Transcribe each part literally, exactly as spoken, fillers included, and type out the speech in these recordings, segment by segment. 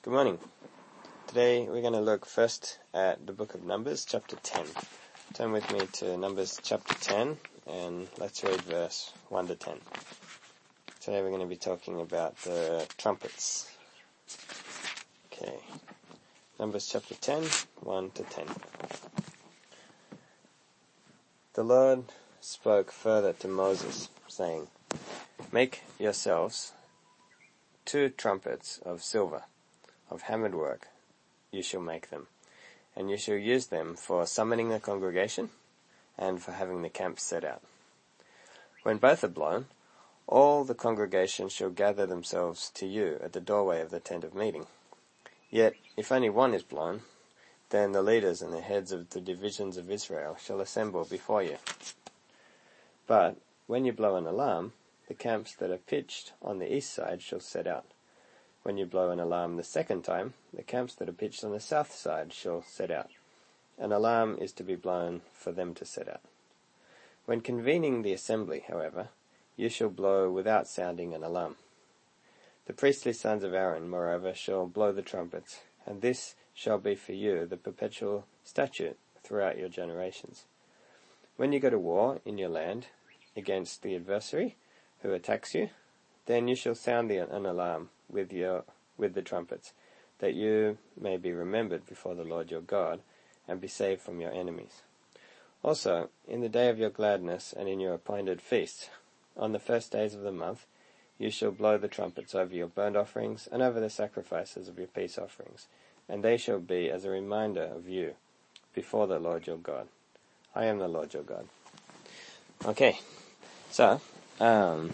Good morning. Today we're going to look first at the book of Numbers, chapter ten. Turn with me to Numbers chapter ten and let's read verse one to ten. Today we're going to be talking about the trumpets. Okay. Numbers chapter ten, one to ten. The Lord spoke further to Moses, saying, "Make yourselves two trumpets of silver, of hammered work, you shall make them, and you shall use them for summoning the congregation and for having the camp set out. When both are blown, all the congregation shall gather themselves to you at the doorway of the tent of meeting. Yet, if only one is blown, then the leaders and the heads of the divisions of Israel shall assemble before you. But when you blow an alarm, the camps that are pitched on the east side shall set out. When you blow an alarm the second time, the camps that are pitched on the south side shall set out. An alarm is to be blown for them to set out. When convening the assembly, however, you shall blow without sounding an alarm. The priestly sons of Aaron, moreover, shall blow the trumpets, and this shall be for you the perpetual statute throughout your generations. When you go to war in your land against the adversary who attacks you, then you shall sound the, an alarm with your with the trumpets, that you may be remembered before the Lord your God, and be saved from your enemies. Also, in the day of your gladness and in your appointed feasts, on the first days of the month, you shall blow the trumpets over your burnt offerings and over the sacrifices of your peace offerings, and they shall be as a reminder of you before the Lord your God. I am the Lord your God." Okay, so, um...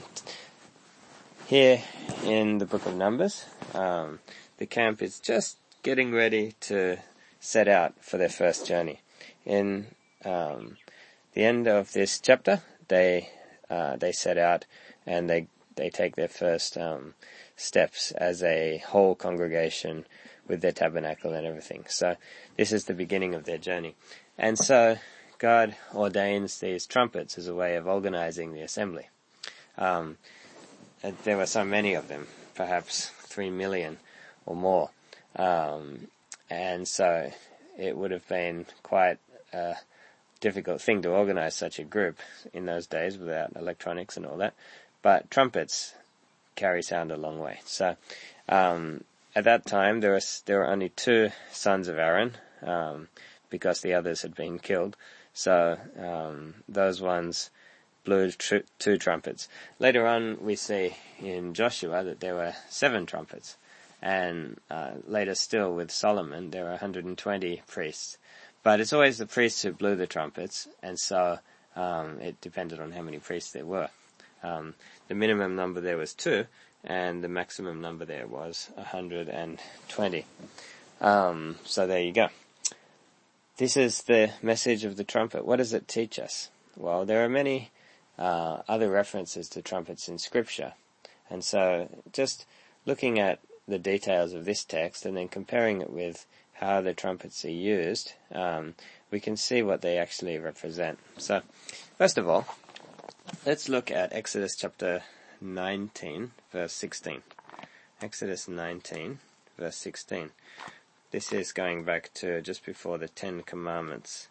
here in the book of Numbers, um, the camp is just getting ready to set out for their first journey. In um, the end of this chapter, they uh, they set out and they they take their first um, steps as a whole congregation with their tabernacle and everything. So this is the beginning of their journey, and so God ordains these trumpets as a way of organizing the assembly. Um, And there were so many of them, perhaps three million or more. Um, and so it would have been quite a difficult thing to organize such a group in those days without electronics and all that. But trumpets carry sound a long way. So um, at that time there was there were only two sons of Aaron, um, because the others had been killed. So um, those ones blew tr- two trumpets. Later on, we see in Joshua that there were seven trumpets, and uh, later still with Solomon there were one hundred twenty priests. But it's always the priests who blew the trumpets, and so um, it depended on how many priests there were. Um, the minimum number there was two, and the maximum number there was one hundred twenty. Um, so there you go. This is the message of the trumpet. What does it teach us? Well, there are many Uh, other references to trumpets in Scripture. And so just looking at the details of this text and then comparing it with how the trumpets are used, um, we can see what they actually represent. So, first of all, let's look at Exodus chapter nineteen, verse sixteen. Exodus nineteen, verse sixteen. This is going back to just before the Ten Commandments.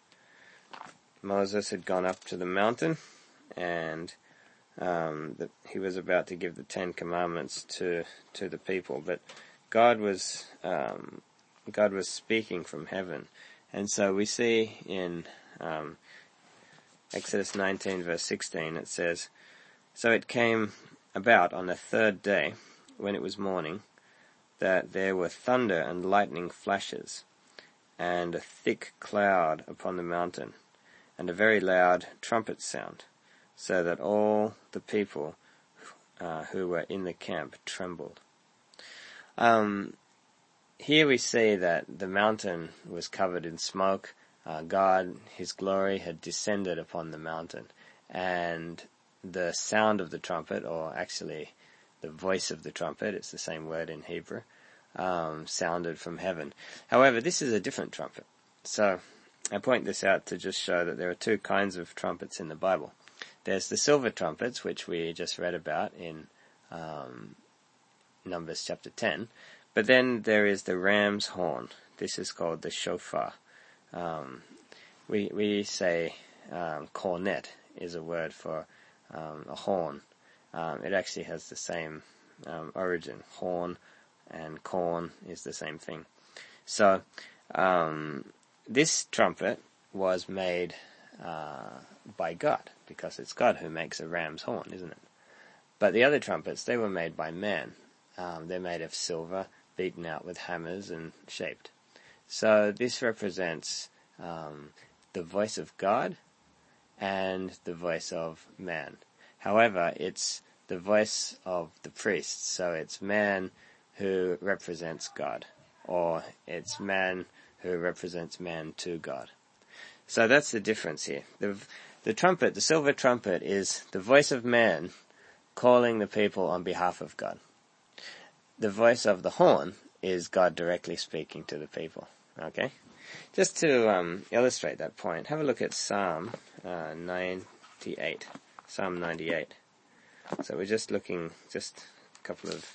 Moses had gone up to the mountain, and um, the, he was about to give the Ten Commandments to to the people, but God was um, God was speaking from heaven, and so we see in um, Exodus nineteen verse sixteen it says, "So it came about on the third day, when it was morning, that there were thunder and lightning flashes, and a thick cloud upon the mountain, and a very loud trumpet sound, so that all the people uh, who were in the camp trembled." Um, here we see that the mountain was covered in smoke. Uh, God, His glory, had descended upon the mountain, and the sound of the trumpet, or actually the voice of the trumpet, it's the same word in Hebrew, um, sounded from heaven. However, this is a different trumpet. So I point this out to just show that there are two kinds of trumpets in the Bible. There's the silver trumpets, which we just read about in um, Numbers chapter ten, But then there is the ram's horn. This is called the shofar. Um, we we say um, cornet is a word for um, a horn. Um, it actually has the same um, origin. Horn and corn is the same thing. So um, this trumpet was made uh, by God, because it's God who makes a ram's horn, isn't it? But the other trumpets, they were made by man. Um, they're made of silver, beaten out with hammers and shaped. So this represents um, the voice of God and the voice of man. However, it's the voice of the priest, so it's man who represents God, or it's man who represents man to God. So that's the difference here. The, the trumpet, the silver trumpet, is the voice of man calling the people on behalf of God. The voice of the horn is God directly speaking to the people. Okay? Just to um, illustrate that point, have a look at Psalm uh, ninety-eight. Psalm ninety-eight. So we're just looking, just a couple of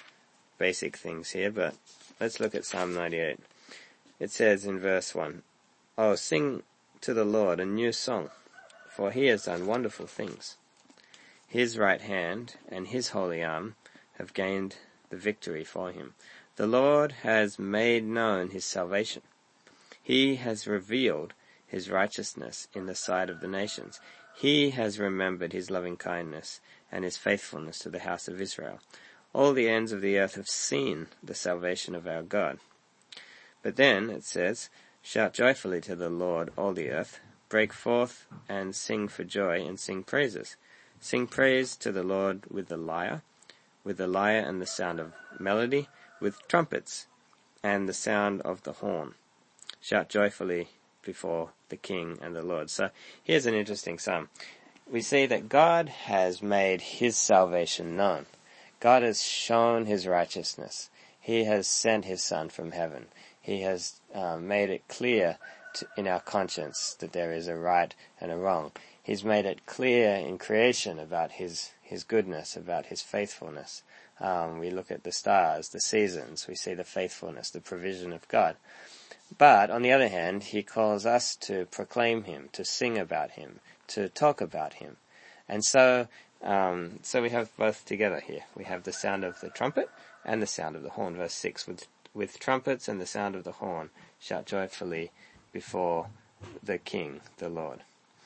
basic things here, but let's look at Psalm ninety-eight. It says in verse one, "Oh, sing to the Lord a new song, for he has done wonderful things. His right hand and his holy arm have gained the victory for him. The Lord has made known his salvation. He has revealed his righteousness in the sight of the nations. He has remembered his loving kindness and his faithfulness to the house of Israel. All the ends of the earth have seen the salvation of our God." But then it says, "Shout joyfully to the Lord, all the earth. Break forth and sing for joy and sing praises. Sing praise to the Lord with the lyre, with the lyre and the sound of melody, with trumpets and the sound of the horn. Shout joyfully before the King and the Lord." So here's an interesting psalm. We see that God has made his salvation known. God has shown his righteousness. He has sent his Son from heaven. He has uh, made it clear to, in our conscience that there is a right and a wrong. He's made it clear in creation about his, his goodness, about his faithfulness. Um, we look at the stars, the seasons, we see the faithfulness, the provision of God. But, on the other hand, he calls us to proclaim him, to sing about him, to talk about him. And so, um, so we have both together here. We have the sound of the trumpet and the sound of the horn. Verse six, with, with trumpets and the sound of the horn, shout joyfully before the King, the Lord.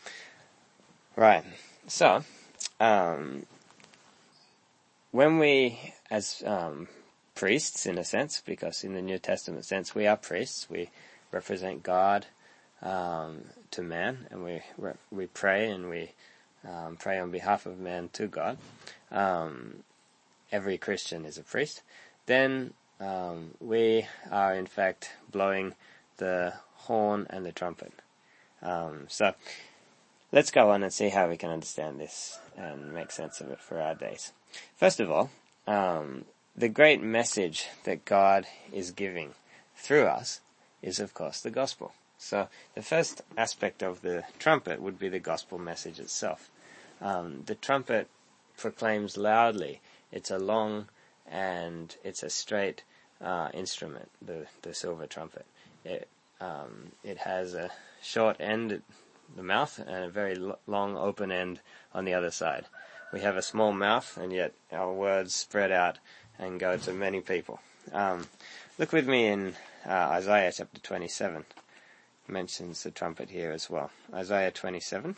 Right. So, um, when we, as um, priests, in a sense, because in the New Testament sense we are priests, we represent God um, to man, and we we pray and we um, pray on behalf of man to God. Um, every Christian is a priest. Then um, we are in fact blowing the horn and the trumpet. Um, so. Let's go on and see how we can understand this and make sense of it for our days. First of all, um, the great message that God is giving through us is, of course, the gospel. So the first aspect of the trumpet would be the gospel message itself. Um, the trumpet proclaims loudly. It's a long and it's a straight uh, instrument, the, the silver trumpet. It, um, it has a short end, the mouth, and a very long open end on the other side. We have a small mouth, and yet our words spread out and go to many people. Um, look with me in uh, Isaiah chapter twenty-seven. It mentions the trumpet here as well. Isaiah twenty-seven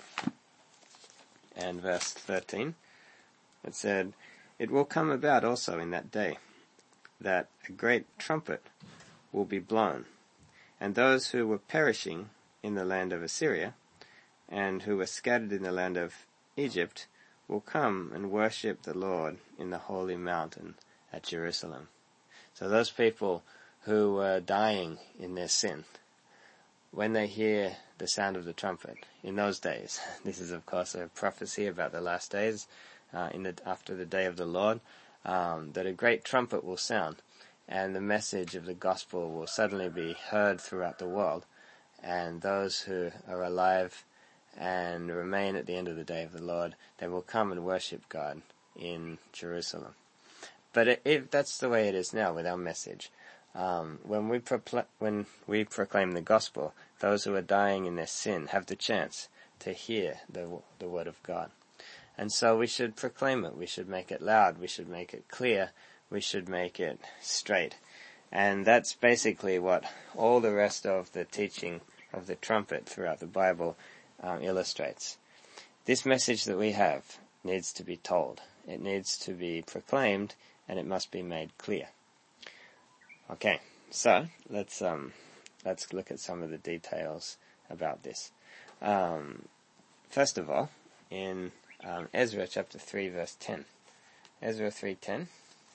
and verse thirteen. It said, "It will come about also in that day that a great trumpet will be blown, and those who were perishing in the land of Assyria and who were scattered in the land of Egypt will come and worship the Lord in the holy mountain at Jerusalem." So those people who were dying in their sin, when they hear the sound of the trumpet in those days, this is of course a prophecy about the last days, uh, in the, after the day of the Lord, um, that a great trumpet will sound, and the message of the gospel will suddenly be heard throughout the world, and those who are alive and remain at the end of the day of the Lord, they will come and worship God in Jerusalem. but it, it, that's the way it is now with our message. Um, when we procl- when we proclaim the gospel, those who are dying in their sin have the chance to hear the the word of God. And so we should proclaim it. We should make it loud. We should make it clear. We should make it straight. And that's basically what all the rest of the teaching of the trumpet throughout the Bible um, illustrates. This message that we have needs to be told. It needs to be proclaimed, and it must be made clear. Okay, so let's um, let's look at some of the details about this. Um, first of all, in um, Ezra chapter three, verse ten. Ezra three ten.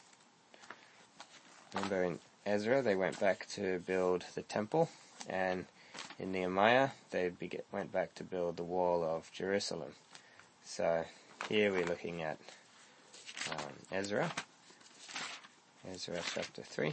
Remember in Ezra, they went back to build the temple, and in Nehemiah, they be- went back to build the wall of Jerusalem. So here we're looking at um, Ezra, Ezra chapter three.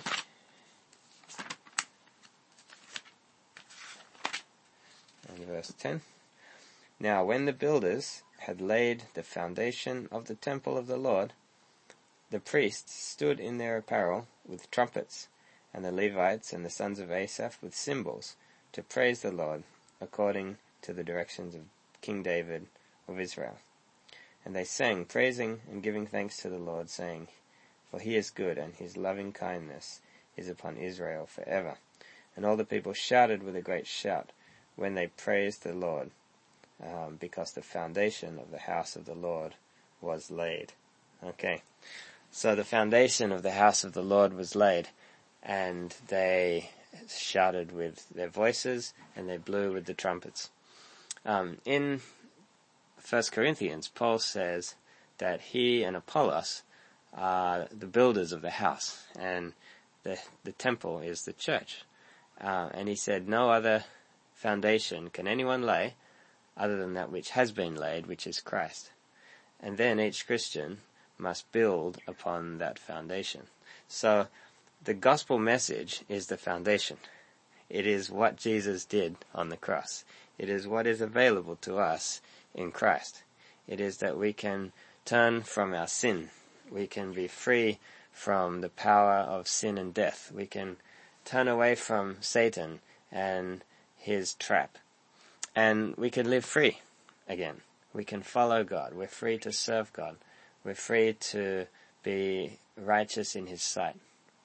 And verse ten. Now when the builders had laid the foundation of the temple of the Lord, the priests stood in their apparel with trumpets, and the Levites and the sons of Asaph with cymbals, to praise the Lord, according to the directions of King David of Israel. And they sang, praising and giving thanks to the Lord, saying, For he is good, and his loving kindness is upon Israel forever. And all the people shouted with a great shout when they praised the Lord, um, because the foundation of the house of the Lord was laid. Okay, so the foundation of the house of the Lord was laid, and they shouted with their voices, and they blew with the trumpets. Um, in First Corinthians, Paul says that he and Apollos are the builders of the house, and the the temple is the church. Uh, and he said, no other foundation can anyone lay other than that which has been laid, which is Christ. And then each Christian must build upon that foundation. So the gospel message is the foundation. It is what Jesus did on the cross. It is what is available to us in Christ. It is that we can turn from our sin. We can be free from the power of sin and death. We can turn away from Satan and his trap. And we can live free again. We can follow God. We're free to serve God. We're free to be righteous in his sight.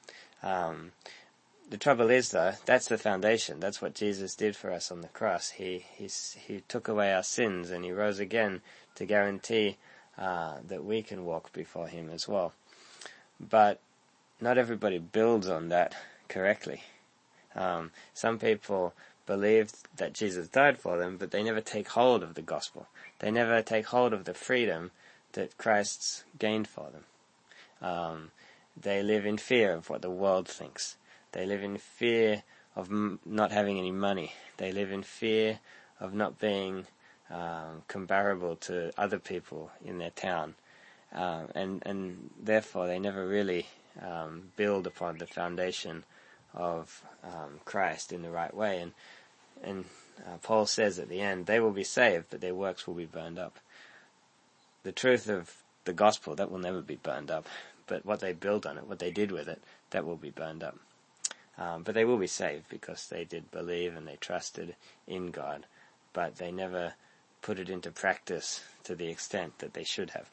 Um, the trouble is, though, that's the foundation. That's what Jesus did for us on the cross. He he, he took away our sins, and he rose again to guarantee uh, that we can walk before him as well. But not everybody builds on that correctly. Um, some people believe that Jesus died for them, but they never take hold of the gospel. They never take hold of the freedom that Christ's gained for them. Um, they live in fear of what the world thinks. They live in fear of m- not having any money. They live in fear of not being um, comparable to other people in their town. Uh, and, and therefore they never really um, build upon the foundation of um, Christ in the right way. And, and uh, Paul says at the end, they will be saved, but their works will be burned up. The truth of the gospel, that will never be burned up. But what they built on it, what they did with it, that will be burned up. Um, but they will be saved because they did believe and they trusted in God. But they never put it into practice to the extent that they should have.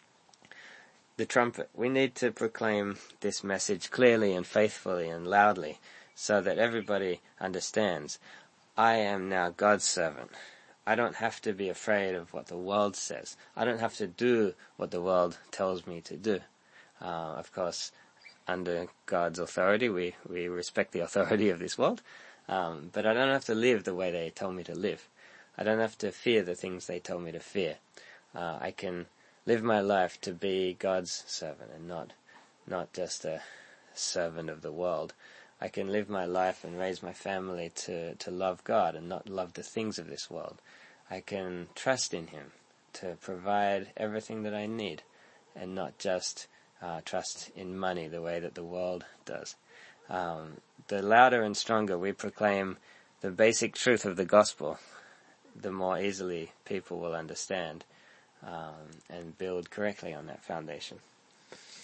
The trumpet. We need to proclaim this message clearly and faithfully and loudly so that everybody understands. I am now God's servant. I don't have to be afraid of what the world says. I don't have to do what the world tells me to do. Uh, of course, under God's authority, we, we respect the authority of this world. Um, but I don't have to live the way they tell me to live. I don't have to fear the things they tell me to fear. Uh, I can live my life to be God's servant and not not just a servant of the world. I can live my life and raise my family to, to love God and not love the things of this world. I can trust in him to provide everything that I need and not just uh, trust in money the way that the world does. Um, the louder and stronger we proclaim the basic truth of the gospel, the more easily people will understand um, and build correctly on that foundation.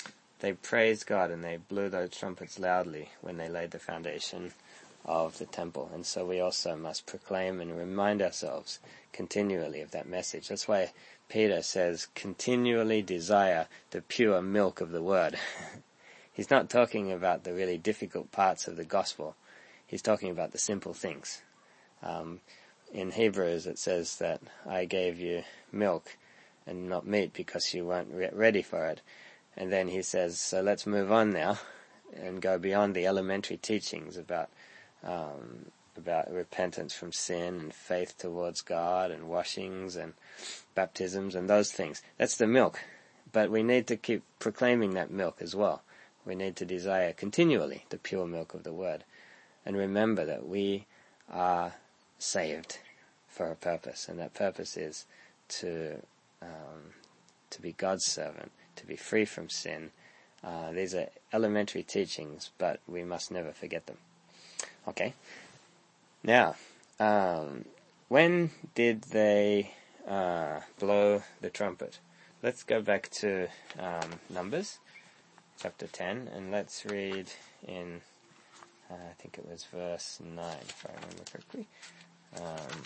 they praised God and they blew those trumpets loudly when they laid the foundation of the temple. And so we also must proclaim and remind ourselves continually of that message. That's why Peter says, continually desire the pure milk of the word. He's not talking about the really difficult parts of the gospel. He's talking about the simple things. Um, in Hebrews it says that I gave you milk and not meat because you weren't re- ready for it. And then he says, so let's move on now and go beyond the elementary teachings about um, about repentance from sin and faith towards God and washings and baptisms and those things. That's the milk. But we need to keep proclaiming that milk as well. We need to desire continually the pure milk of the word. And remember that we are saved for a purpose. And that purpose is to um, to be God's servant, to be free from sin. Uh, these are elementary teachings, but we must never forget them. Okay. Now, um, when did they uh, blow the trumpet? Let's go back to um, Numbers, chapter ten, and let's read in, uh, I think it was verse nine, if I remember correctly. Um,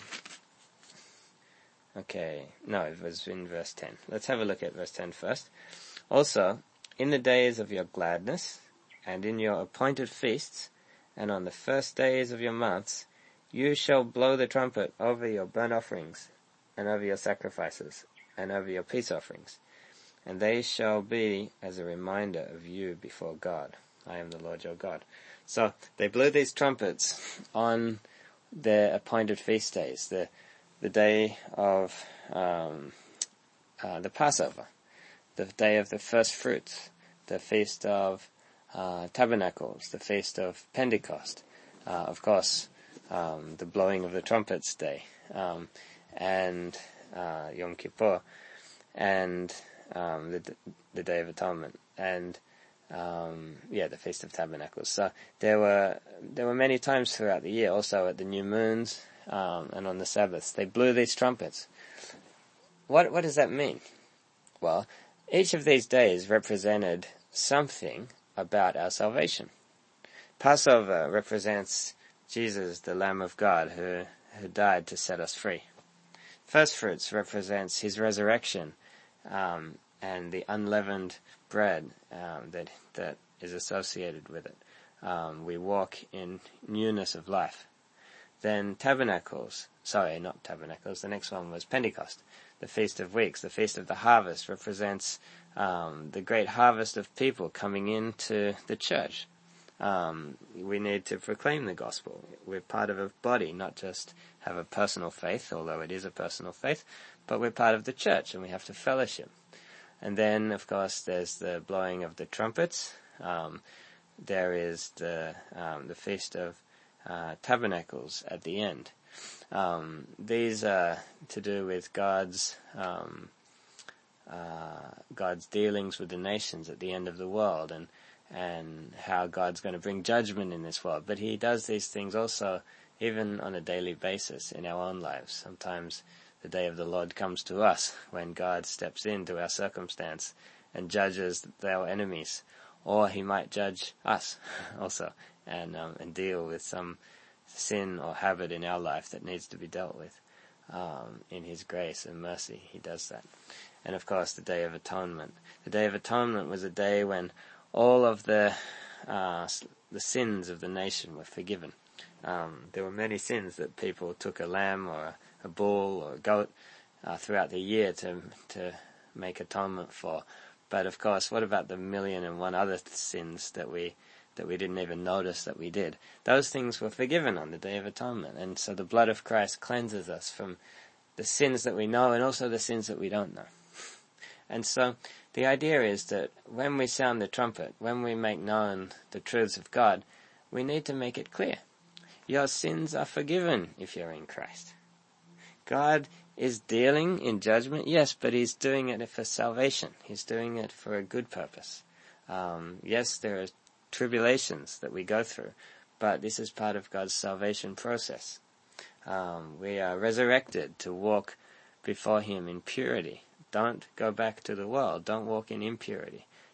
okay, no, it was in verse ten. Let's have a look at verse ten first. Also, in the days of your gladness, and in your appointed feasts, and on the first days of your months, you shall blow the trumpet over your burnt offerings, and over your sacrifices, and over your peace offerings. And they shall be as a reminder of you before God. I am the Lord your God. So they blew these trumpets on their appointed feast days, the the day of um, uh, the Passover, the day of the first fruits, the feast of uh, tabernacles, the feast of Pentecost, uh, of course, um, the blowing of the trumpets day, um, and uh, Yom Kippur, and um, the the Day of Atonement, and um, yeah, the Feast of Tabernacles. So there were there were many times throughout the year, also at the new moons um, and on the Sabbaths, they blew these trumpets. What what does that mean? Well, each of these days represented something about our salvation. Passover represents Jesus, the Lamb of God, who who died to set us free. First fruits represents his resurrection, um, and the unleavened bread um, that that is associated with it. Um, we walk in newness of life. Then tabernacles, sorry, not tabernacles, the next one was Pentecost, the Feast of Weeks, the Feast of the Harvest, represents um, the great harvest of people coming into the church. Um, we need to proclaim the gospel. We're part of a body, not just have a personal faith, although it is a personal faith, but we're part of the church and we have to fellowship. And then, of course, there's the blowing of the trumpets. Um, there is the um, the Feast of uh, Tabernacles at the end. Um, these are to do with God's um, uh, God's dealings with the nations at the end of the world, and and how God's going to bring judgment in this world. But he does these things also even on a daily basis in our own lives. Sometimes the day of the Lord comes to us when God steps into our circumstance and judges our enemies. Or he might judge us also and um, and deal with some sin or habit in our life that needs to be dealt with. Um, in his grace and mercy, he does that. And of course, the Day of Atonement. The Day of Atonement was a day when all of the uh, the sins of the nation were forgiven. Um, there were many sins that people took a lamb or a, a bull or a goat uh, throughout the year to to make atonement for. But of course, what about the million and one other sins that we that we didn't even notice that we did? Those things were forgiven on the Day of Atonement, and so the blood of Christ cleanses us from the sins that we know and also the sins that we don't know. And so the idea is that when we sound the trumpet, when we make known the truths of God, we need to make it clear. Your sins are forgiven if you're in Christ. God is dealing in judgment, yes, but he's doing it for salvation. He's doing it for a good purpose. Um, yes, there are tribulations that we go through, but this is part of God's salvation process. Um, we are resurrected to walk before him in purity. Don't go back to the world. Don't walk in impurity.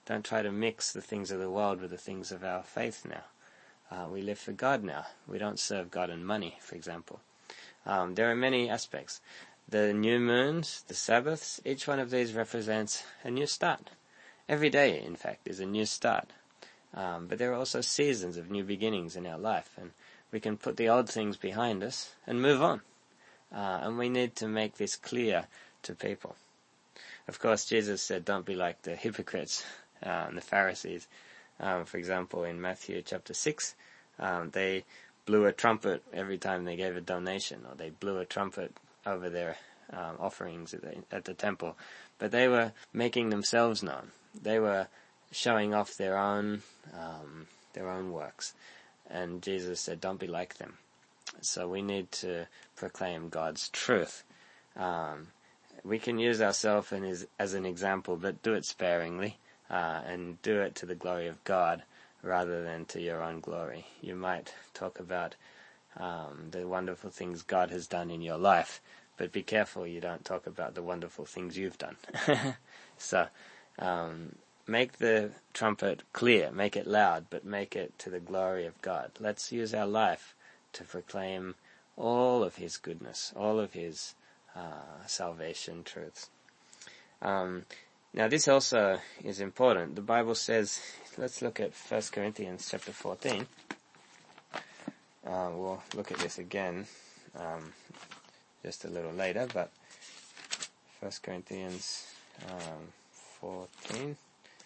Don't try to mix the things of the world with the things of our faith now. Uh, we live for God now. We don't serve God and money, for example. Um, there are many aspects. The new moons, the Sabbaths, each one of these represents a new start. Every day, in fact, is a new start. Um, but there are also seasons of new beginnings in our life, and we can put the old things behind us and move on. Uh, and we need to make this clear to people. Of course, Jesus said, don't be like the hypocrites uh, and the Pharisees. Um, for example, in Matthew chapter six, um, they blew a trumpet every time they gave a donation, or they blew a trumpet over their um, offerings at the, at the temple. But they were making themselves known. They were showing off their own um, their own works. And Jesus said, don't be like them. So we need to proclaim God's truth. Um, we can use ourselves as, as an example, but do it sparingly, uh, and do it to the glory of God rather than to your own glory. You might talk about um, the wonderful things God has done in your life, but be careful you don't talk about the wonderful things you've done. so, um, make the trumpet clear, make it loud, but make it to the glory of God. Let's use our life to proclaim all of His goodness, all of His uh, salvation truths. Um, now this also is important. The Bible says, let's look at First Corinthians chapter fourteen. Uh, we'll look at this again um, just a little later, but First Corinthians um, fourteen.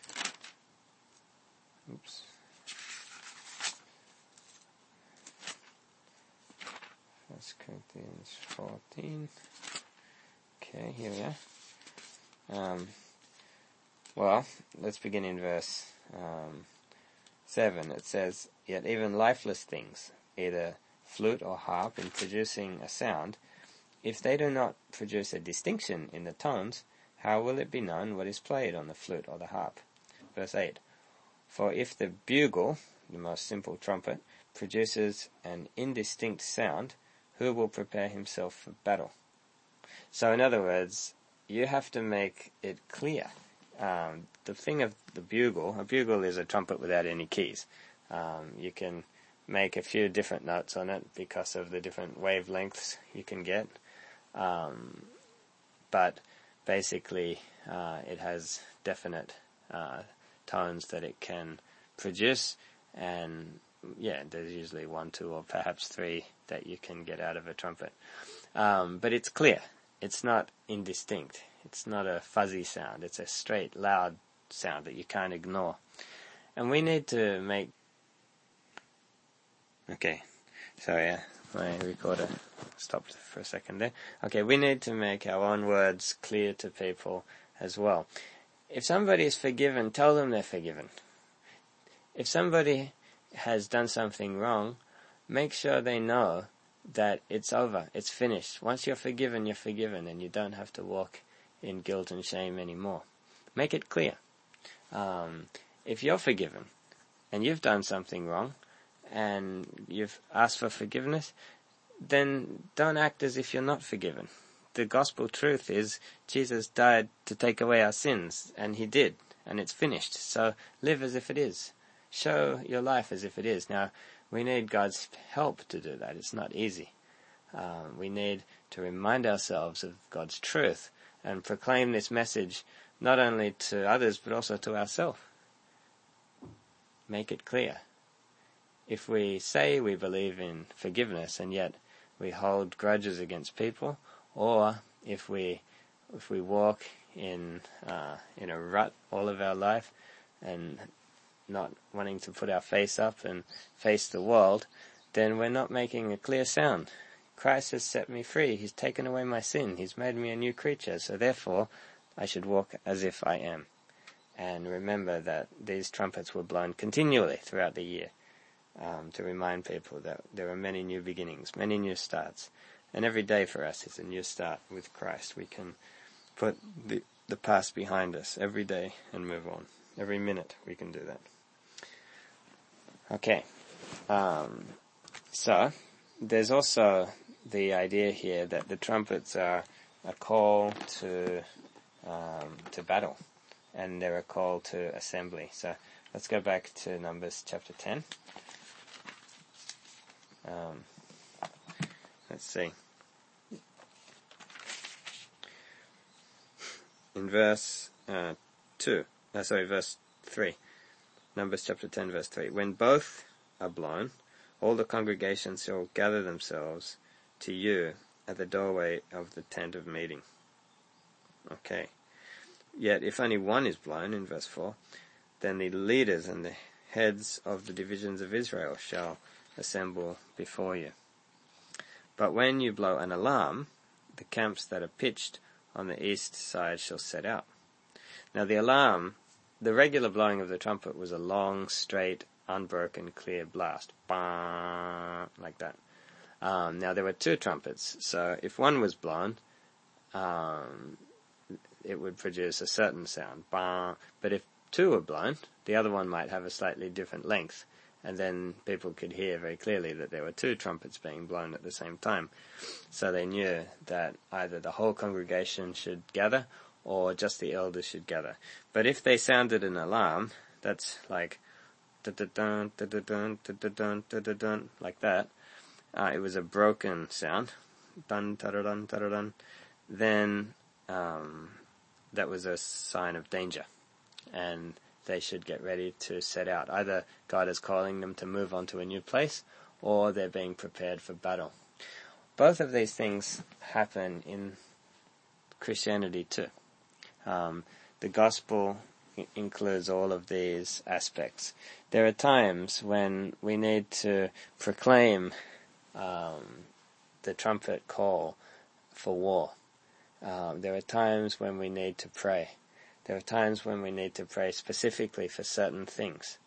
Oops. First Corinthians fourteen. Okay, here we are. Um, well, let's begin in verse um, seven. It says, yet even lifeless things, either flute or harp, in producing a sound, if they do not produce a distinction in the tones, how will it be known what is played on the flute or the harp? Verse eight. For if the bugle, the most simple trumpet, produces an indistinct sound, who will prepare himself for battle? So in other words, you have to make it clear. Um, the thing of the bugle, a bugle is a trumpet without any keys. Um, you can make a few different notes on it because of the different wavelengths you can get. Um, but basically, uh, it has definite uh, tones that it can produce, and yeah, there's usually one, two, or perhaps three that you can get out of a trumpet. Um, but it's clear. It's not indistinct. It's not a fuzzy sound. It's a straight, loud sound that you can't ignore. And we need to make... Okay, sorry, uh, my recorder stopped for a second there. Okay, we need to make our own words clear to people as well. If somebody is forgiven, tell them they're forgiven. If somebody has done something wrong, make sure they know that it's over, it's finished. Once you're forgiven, you're forgiven, and you don't have to walk in guilt and shame anymore. Make it clear. Um, if you're forgiven, and you've done something wrong, and you've asked for forgiveness, then don't act as if you're not forgiven. The gospel truth is Jesus died to take away our sins, and He did, and it's finished. So live as if it is. Show your life as if it is. Now, we need God's help to do that. It's not easy. Um, we need to remind ourselves of God's truth and proclaim this message not only to others but also to ourselves. Make it clear. If we say we believe in forgiveness and yet we hold grudges against people, or if we if we walk in uh, in a rut all of our life and not wanting to put our face up and face the world, then we're not making a clear sound. Christ has set me free. He's taken away my sin. He's made me a new creature. So therefore, I should walk as if I am. And remember that these trumpets were blown continually throughout the year, um, to remind people that there are many new beginnings, many new starts. And every day for us is a new start with Christ. We can put the, the past behind us every day and move on. Every minute we can do that. Okay, um, so there's also the idea here that the trumpets are a call to um, to battle, and they're a call to assembly. So let's go back to Numbers chapter ten. Um, let's see. In verse uh, two, uh, sorry, verse three, Numbers chapter ten, verse three. When both are blown, all the congregation shall gather themselves to you at the doorway of the tent of meeting. Okay. Yet if only one is blown, in verse four, then the leaders and the heads of the divisions of Israel shall assemble before you. But when you blow an alarm, the camps that are pitched on the east side shall set out. Now the alarm, the regular blowing of the trumpet was a long, straight, unbroken, clear blast. Bah, like that. Um, now there were two trumpets, so if one was blown, um, it would produce a certain sound. Bah. But if two were blown, the other one might have a slightly different length, and then people could hear very clearly that there were two trumpets being blown at the same time. So they knew that either the whole congregation should gather, or just the elders should gather. But if they sounded an alarm, that's like da-da-dun, da-da-dun, da-da-dun, da-da-dun, like that, uh, it was a broken sound, dun, da-da-dun, da-da-dun, then um, that was a sign of danger, and they should get ready to set out. Either God is calling them to move on to a new place, or they're being prepared for battle. Both of these things happen in Christianity too. Um, the gospel I- includes all of these aspects. There are times when we need to proclaim um, the trumpet call for war. Um, there are times when we need to pray. There are times when we need to pray specifically for certain things.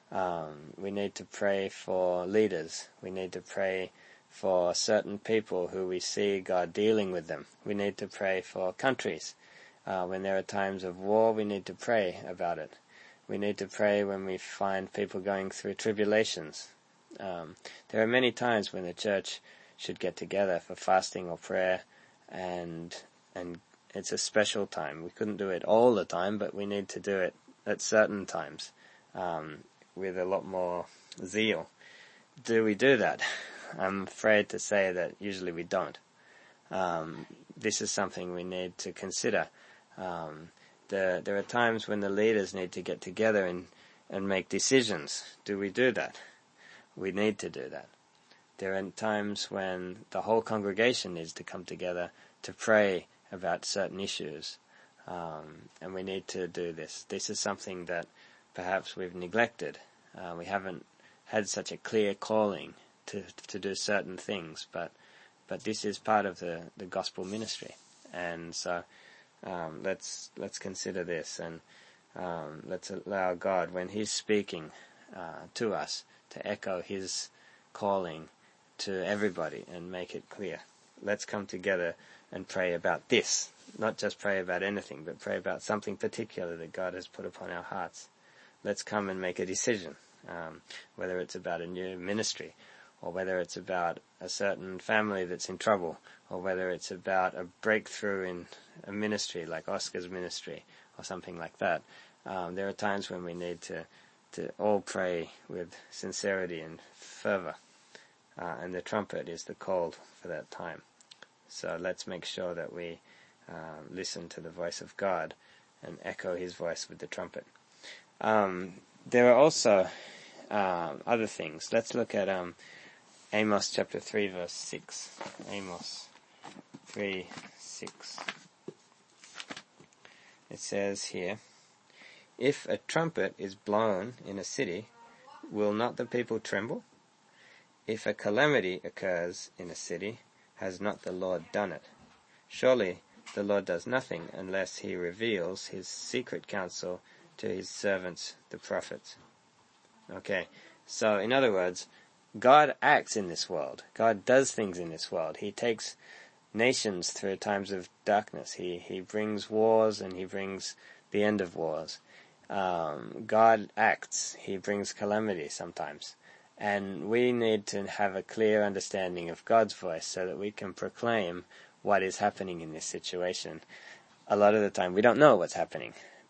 Um, we need to pray for leaders. We need to pray for certain people who we see God dealing with them. We need to pray for countries. Uh, when there are times of war, we need to pray about it. We need to pray when we find people going through tribulations. Um, there are many times when the church should get together for fasting or prayer, and and it's a special time. We couldn't do it all the time, but we need to do it at certain times um, with a lot more zeal. Do we do that? I'm afraid to say that usually we don't. Um, this is something we need to consider. Um, the, there are times when the leaders need to get together and, and make decisions. Do we do that? We need to do that. There are times when the whole congregation needs to come together to pray about certain issues, um, and we need to do this. This is something that perhaps we've neglected. Uh, we haven't had such a clear calling to to do certain things, but but this is part of the, the gospel ministry, and so um, let's let's consider this, and um, let's allow God, when He's speaking uh, to us, to echo His calling to everybody and make it clear. Let's come together and pray about this. Not just pray about anything, but pray about something particular that God has put upon our hearts. Let's come and make a decision, um, whether it's about a new ministry, or whether it's about a certain family that's in trouble, or whether it's about a breakthrough in a ministry like Oscar's ministry, or something like that. Um, there are times when we need to, to all pray with sincerity and fervor, uh, and the trumpet is the call for that time. So let's make sure that we uh, listen to the voice of God and echo His voice with the trumpet. Um, there are also uh, other things. Let's look at um, Amos chapter three, verse six. Amos three, six. It says here, "If a trumpet is blown in a city, will not the people tremble? If a calamity occurs in a city, has not the Lord done it? Surely the Lord does nothing unless He reveals His secret counsel to His servants, the prophets." Okay, so in other words, God acts in this world. God does things in this world. He takes nations through times of darkness. He He brings wars, and He brings the end of wars. Um, God acts. He brings calamity sometimes. And we need to have a clear understanding of God's voice so that we can proclaim what is happening in this situation. A lot of the time we don't know what's happening,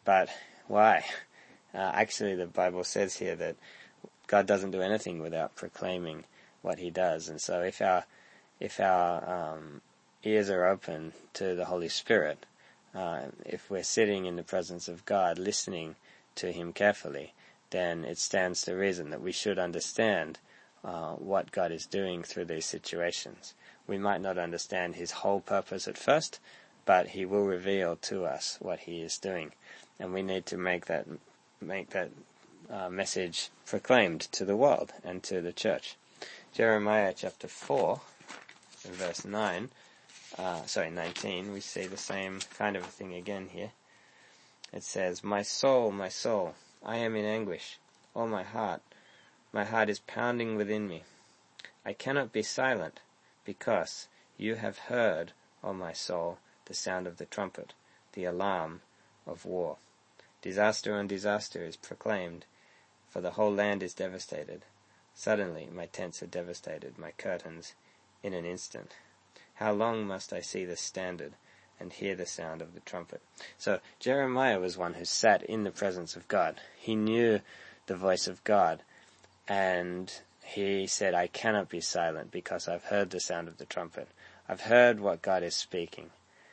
but why? Uh, actually, the Bible says here that God doesn't do anything without proclaiming what he does. And so if our if our um, ears are open to the Holy Spirit, uh, if we're sitting in the presence of God, listening to him carefully, then it stands to reason that we should understand uh, what God is doing through these situations. We might not understand his whole purpose at first, but he will reveal to us what he is doing. And we need to make that make that uh, message proclaimed to the world and to the church. Jeremiah chapter four, verse nine, uh, sorry, nineteen, we see the same kind of a thing again here. It says, "My soul, my soul, I am in anguish. Oh, my heart, my heart is pounding within me. I cannot be silent, because you have heard, O my soul, the sound of the trumpet, the alarm of war. Disaster on disaster is proclaimed, for the whole land is devastated. Suddenly my tents are devastated, my curtains in an instant. How long must I see the standard and hear the sound of the trumpet?" So Jeremiah was one who sat in the presence of God. He knew the voice of God, and he said, "I cannot be silent because I've heard the sound of the trumpet. I've heard what God is speaking,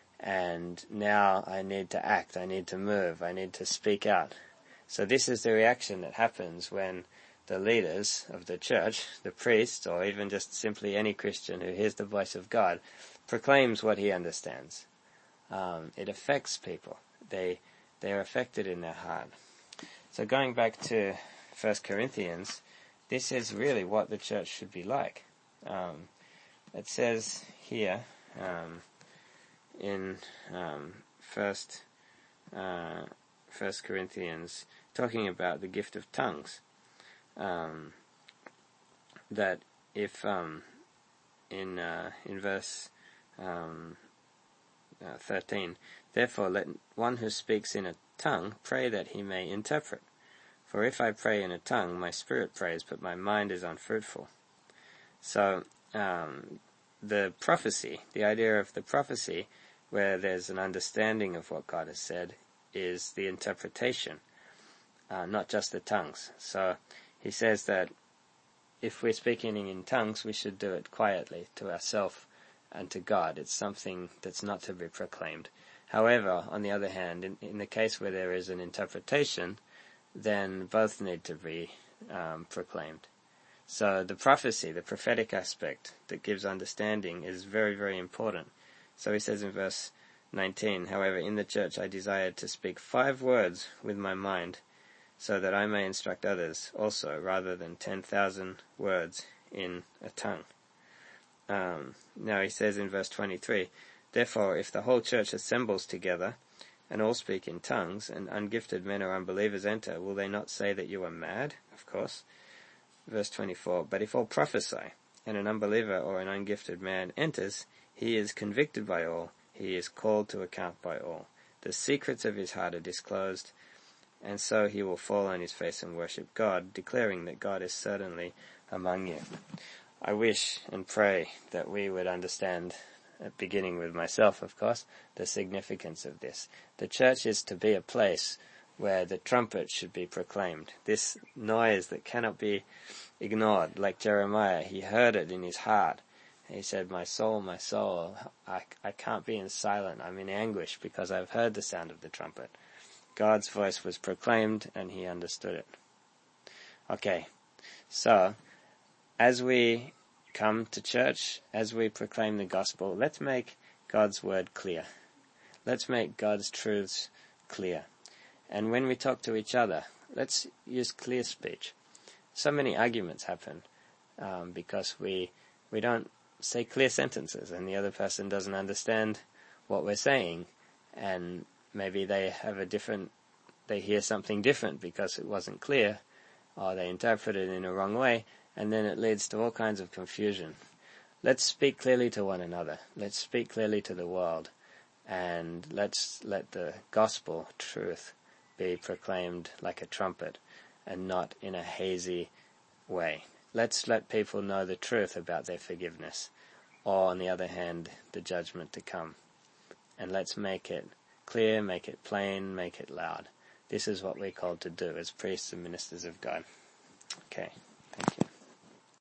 and now I need to act, I need to move, I need to speak out." So this is the reaction that happens when the leaders of the church, the priests, or even just simply any Christian who hears the voice of God, proclaims what he understands. Um, it affects people. They they are affected in their heart. So going back to First Corinthians, this is really what the church should be like. Um, it says here um, in um, First uh, First Corinthians, talking about the gift of tongues, um, that if um, in uh, in verse um, uh, thirteen, "Therefore let one who speaks in a tongue pray that he may interpret. For if I pray in a tongue, my spirit prays, but my mind is unfruitful." So um, the prophecy, the idea of the prophecy, where there's an understanding of what God has said, is the interpretation, uh, not just the tongues. So he says that if we're speaking in tongues, we should do it quietly to ourselves and to God. It's something that's not to be proclaimed. However, on the other hand, in, in the case where there is an interpretation, then both need to be um, proclaimed. So the prophecy, the prophetic aspect that gives understanding, is very, very important. So he says in verse nineteen, "However, in the church I desired to speak five words with my mind, so that I may instruct others also, rather than ten thousand words in a tongue." Um, now he says in verse twenty-three, "Therefore, if the whole church assembles together, and all speak in tongues, and ungifted men or unbelievers enter, will they not say that you are mad?" Of course. Verse twenty-four, "But if all prophesy, and an unbeliever or an ungifted man enters, he is convicted by all, he is called to account by all. The secrets of his heart are disclosed, and so he will fall on his face and worship God, declaring that God is certainly among you." I wish and pray that we would understand, beginning with myself, of course, the significance of this. The church is to be a place where the trumpet should be proclaimed. This noise that cannot be ignored. Like Jeremiah, he heard it in his heart. He said, "My soul, my soul, I, I can't be in silent. I'm in anguish because I've heard the sound of the trumpet." God's voice was proclaimed and he understood it. Okay, so as we come to church, as we proclaim the gospel, let's make God's word clear. Let's make God's truths clear. And when we talk to each other, let's use clear speech. So many arguments happen um, because we we don't say clear sentences, and the other person doesn't understand what we're saying, and maybe they have a different, they hear something different because it wasn't clear, or they interpret it in a wrong way, and then it leads to all kinds of confusion. Let's speak clearly to one another. Let's speak clearly to the world, and let's let the gospel truth be proclaimed like a trumpet and not in a hazy way. Let's let people know the truth about their forgiveness, or on the other hand, the judgment to come. And let's make it clear, make it plain, make it loud. This is what we're called to do as priests and ministers of God. Okay, thank you.